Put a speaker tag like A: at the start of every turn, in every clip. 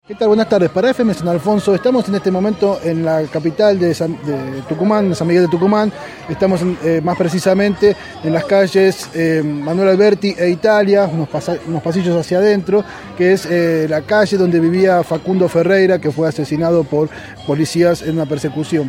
A: ¿Qué tal? Buenas tardes. Para FM San Alfonso, estamos en este momento en la capital de Tucumán, de San Miguel de Tucumán. Estamos más precisamente en las calles Manuel Alberti e Italia, unos pasillos hacia adentro, que es la calle donde vivía Facundo Ferreira, que fue asesinado por policías en una persecución.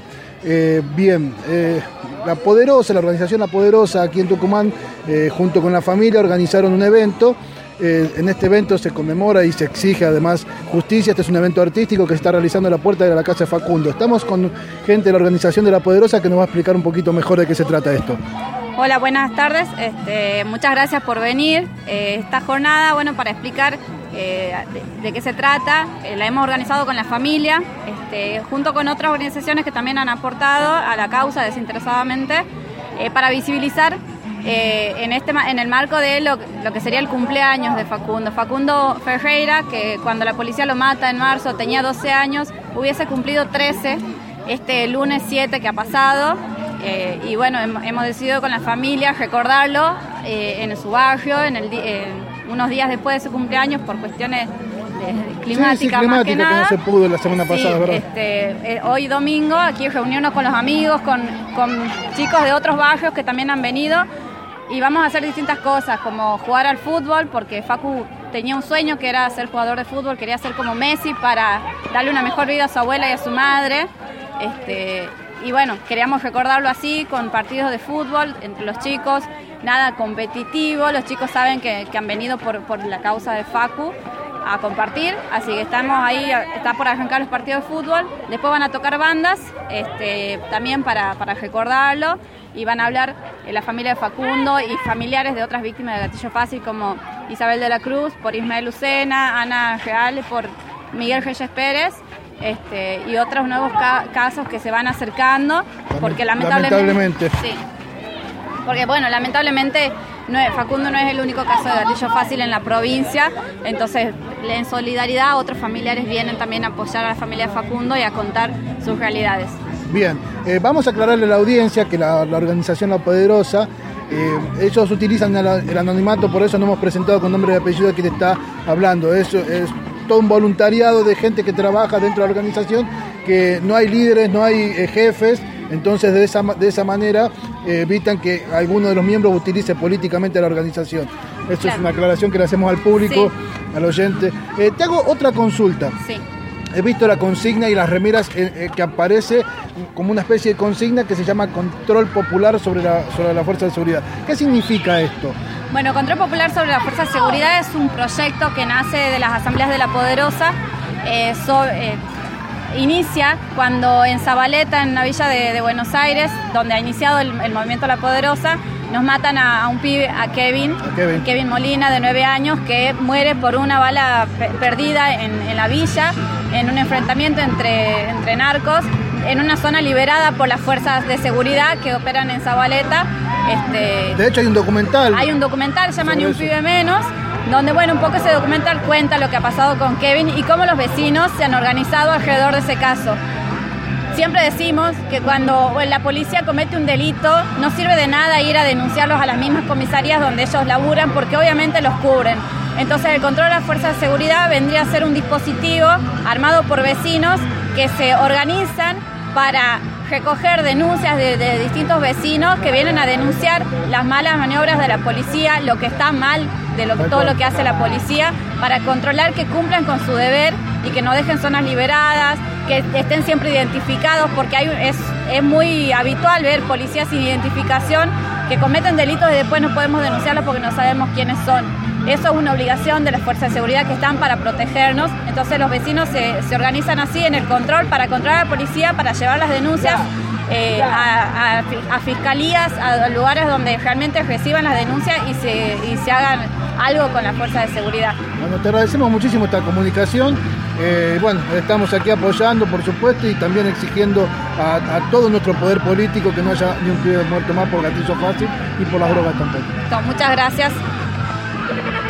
A: La organización La Poderosa aquí en Tucumán, junto con la familia, organizaron un evento. En este evento se conmemora y se exige además justicia. Este es un evento artístico que se está realizando en la puerta de la casa de Facundo. Estamos con gente de la organización de La Poderosa que nos va a explicar un poquito mejor de qué se trata esto.
B: Hola, buenas tardes. Muchas gracias por venir. Esta jornada, para explicar de qué se trata, la hemos organizado con la familia, junto con otras organizaciones que también han aportado a la causa desinteresadamente, para visibilizar en el marco de lo que sería el cumpleaños de Facundo Ferreira, que cuando la policía lo mata en marzo tenía 12 años, hubiese cumplido 13 este lunes 7 que ha pasado. Hemos decidido con la familia recordarlo en su barrio, unos días después de su cumpleaños, por cuestiones climáticas, más que nada.
A: Que no se pudo la semana pasada, ¿verdad?
B: Hoy domingo, aquí reunirnos con los amigos, con chicos de otros barrios que también han venido, y vamos a hacer distintas cosas, como jugar al fútbol, porque Facu tenía un sueño que era ser jugador de fútbol, quería ser como Messi para darle una mejor vida a su abuela y a su madre. Queríamos recordarlo así, con partidos de fútbol entre los chicos, nada competitivo. Los chicos saben que han venido por la causa de Facu a compartir, así que estamos ahí, está por arrancar los partidos de fútbol. Después van a tocar bandas, también para recordarlo, y van a hablar la familia de Facundo y familiares de otras víctimas de gatillo fácil, como Isabel de la Cruz, por Ismael Lucena, Ana Real, por Miguel Reyes Pérez, y otros nuevos casos que se van acercando, porque lamentablemente. Sí. Porque lamentablemente Facundo no es el único caso de gatillo fácil en la provincia, entonces en solidaridad otros familiares vienen también a apoyar a la familia de Facundo y a contar sus realidades.
A: Bien, vamos a aclararle a la audiencia que la organización La Poderosa, ellos utilizan el anonimato, por eso no hemos presentado con nombre y apellido a quien está hablando. Eso es todo un voluntariado de gente que trabaja dentro de la organización, que no hay líderes, no hay jefes. Entonces de esa manera evitan que alguno de los miembros utilice políticamente la organización. Eso claro. Es una aclaración que le hacemos al público, sí. Al oyente. Te hago otra consulta.
B: Sí.
A: He visto la consigna y las remeras que aparece como una especie de consigna que se llama Control Popular sobre la Fuerza de Seguridad. ¿Qué significa esto?
B: Bueno, Control Popular sobre la Fuerza de Seguridad es un proyecto que nace de las asambleas de La Poderosa. Inicia cuando en Zabaleta, en una villa de Buenos Aires, donde ha iniciado el movimiento La Poderosa, nos matan a un pibe, a Kevin Molina, de 9 años, que muere por una bala perdida en la villa, en un enfrentamiento entre narcos, en una zona liberada por las fuerzas de seguridad que operan en Zabaleta.
A: De hecho hay un documental.
B: Hay un documental, se llama Ni un pibe menos, donde un poco ese documental cuenta lo que ha pasado con Kevin y cómo los vecinos se han organizado alrededor de ese caso. Siempre decimos que cuando la policía comete un delito, no sirve de nada ir a denunciarlos a las mismas comisarías donde ellos laburan, porque obviamente los cubren. Entonces el control de las fuerzas de seguridad vendría a ser un dispositivo armado por vecinos que se organizan para recoger denuncias de distintos vecinos que vienen a denunciar las malas maniobras de la policía, lo que está mal todo lo que hace la policía, para controlar que cumplan con su deber y que no dejen zonas liberadas, que estén siempre identificados, porque es muy habitual ver policías sin identificación que cometen delitos y después no podemos denunciarlos porque no sabemos quiénes son. Eso es una obligación de las fuerzas de seguridad que están para protegernos. Entonces los vecinos se organizan así en el control para controlar a la policía, para llevar las denuncias a fiscalías, a lugares donde realmente reciban las denuncias y se hagan algo con la fuerza de seguridad.
A: Bueno, te agradecemos muchísimo esta comunicación. Estamos aquí apoyando, por supuesto, y también exigiendo a todo nuestro poder político que no haya ni un pibe muerto más por gatillo fácil y por las drogas tampoco.
B: Muchas gracias.